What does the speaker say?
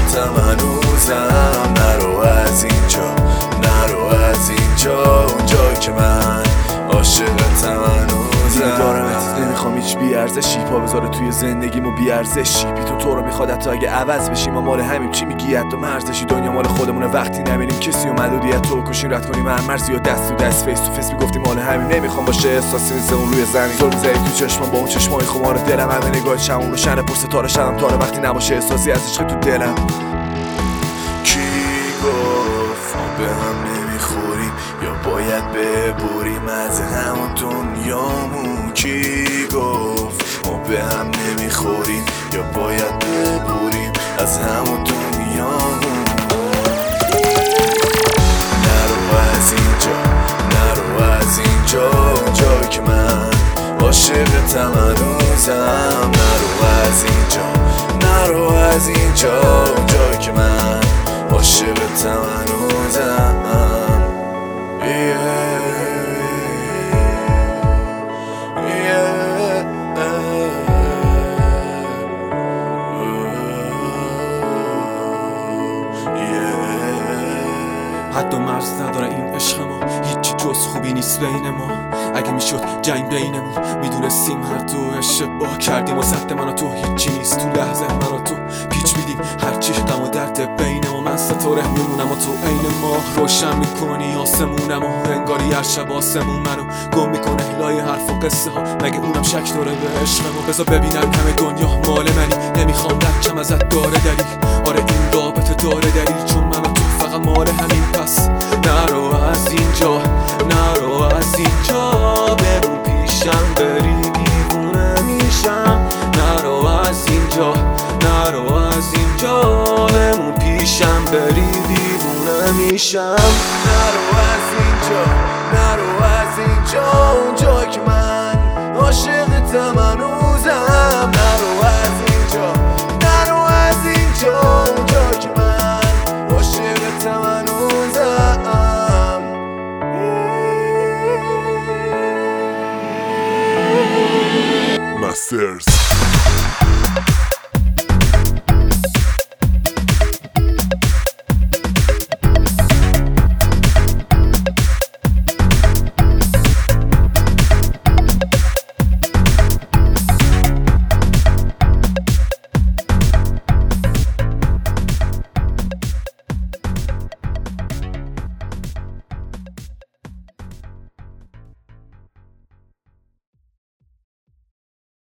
عاشقتم هنوزم. نرو از اینجا، نرو از اینجا، اونجایی که من عاشقتم هنوزم. دارمت نمیخوام هیچ بیارزشی، پا بذاره توی زندگیمو بیارزشی. بی تو رو میخواد حتی اگه عوض بشیم. ما مال همیم، چی میگی حتی مرزشی؟ دنیا مال خودمونه وقتی نمیریم کسی و محدودیت تو کشیم رد کنیم هر مرزی و دست تو دست فیس تو فیس میگفتیم مال همیم. نمیخوام باشه احساسی نیستمون روی زمین. زور میزنی تو چشمم با اون چشمای خمار دلم، همه نگاه شمون رو شن پر ستاره شدم تاره وقتی نباشه احساسی از عشق تو دلم. کی گفت ما به هم نمیخوریم یا باید ببوریم از همون دنیامون؟ کی گفت ما به هم نمیخوریم یا باید ببوریم از همون دنیامون؟ نرو از اینجا، نرو از اینجا، اونجایی که من عاشقتم هنوزم. نرو از اینجا، نرو از اینجا، اونجایی که من عاشقتم هنوزم. حد و مرز نداره این عشق ما، هیچی جز خوبی نیست بین ما. اگه میشد جنگ بینمون میدونستیم هر دو اشتباه کردیم و ضد من و تو هیچی نیست. تو لحظه من و تو پیچ میدیم هرچی غم و درد بین ما. من ستاره میمونم و تو عین ماه روشن میکنی آسمونم و انگاری هر شب آسمون منو گم میکنه لای حرف و قصه ها. مگه اونم شک داره به عشق ما؟ بذار ببینم همه دنیا مال منی، نمیخوام رکم ازت داره دلیل. آره این رابطه داره دلیل، چون من و تو فقط مال همین. پس نرو از اینجا، نرو از اینجا، بمون پیشم بری دیوونه میشم. نرو از اینجا، نرو از اینجا، بمون پیشم بری دیوونه میشم. نرو از اینجا، نرو از اینجا، اونجایی که من عاشقتم هنوزم. نرو از اینجا، نرو از اینجا، اونجایی که من عاشقتم هنوزم. Masters